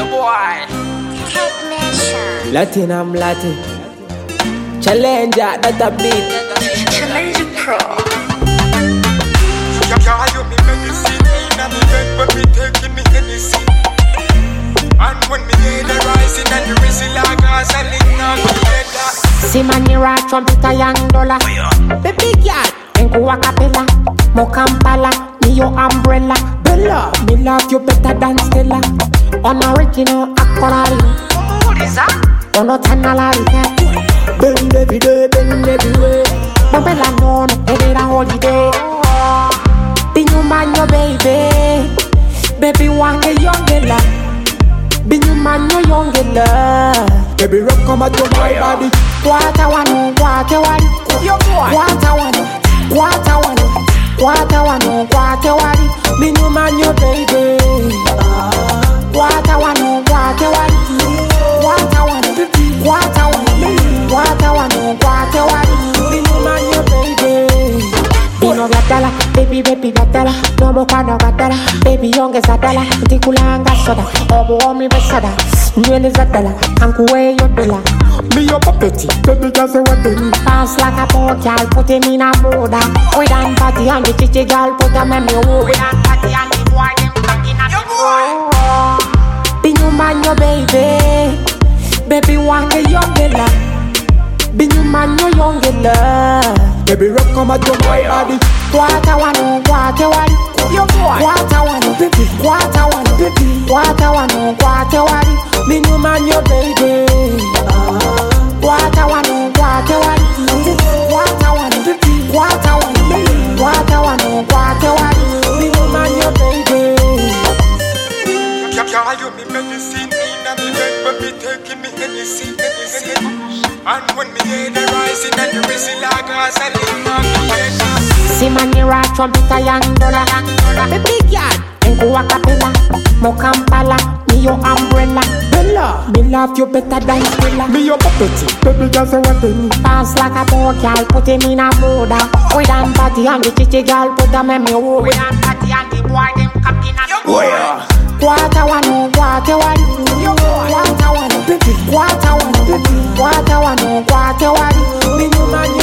Your boy. Latin, I'm Latin. Challenger, that a beat. Challenger Pro. Girl, you me medicine in a me bed when me taking me medicine. And when me hear the rising and the whistle like gasoline on me head. See man, you rock trumpet a young dollar. Baby girl, Enku a cappella, mo Kampala, me your umbrella. Bella, Me love you better than Stella. Unoriginal Aquarari. What is that? Ono Tanalarita. bend every day, bend everywhere. Mobella non, it ain't a holiday. Be you man your baby. Baby want a young girl. Be you man your young girl. Baby, rock come at your body. What I want, what I want. Your boy. What I want, what I want. What I want, what I want. Me no man, your baby. What I want, what I want. What I want, what I want. What I want, what I want. Me no man, your baby. Me no gatala, baby gatala. No mo kwano gatala, baby ongeza dala. Ntikulanga soda, obo mi besada. Nywele za dala, kankuwe yo dola. Me your puppety, baby girl, say what they need. Bounce like a poor girl, put him in a mood. We done party and the chichi girl put him in me wood. We done party and the boy them stuck in a me wood. Be you man your baby, baby want a young girl. Be you man your young girl. Baby, rock come at your body. What I want, what I want. Your boy. What I want, baby. What I want, baby. What I want, what I want. Me no man, your baby. What I want, what I want. What I want, baby. What I want, what I want, what I want. Me no man, your baby. Girl, you me medicine in a me bed when me taking me medicine. And when me hear the rising and the whistle like gasoline on me head. See man, you rock trumpet a young dollar. Baby girl, Enku a cappella, mo Kampala, me your umbrella. Bella, Me love you better than Stella. me your puppety. Baby girl, say what they need. Bounce like a poor girl, put him in a mood. We done party and the chichi girl put him in me wood. We done party and the boy them come in a me wood. What I want, what I want. What I want, baby. What I want, baby. What I want, what I want. Me no man,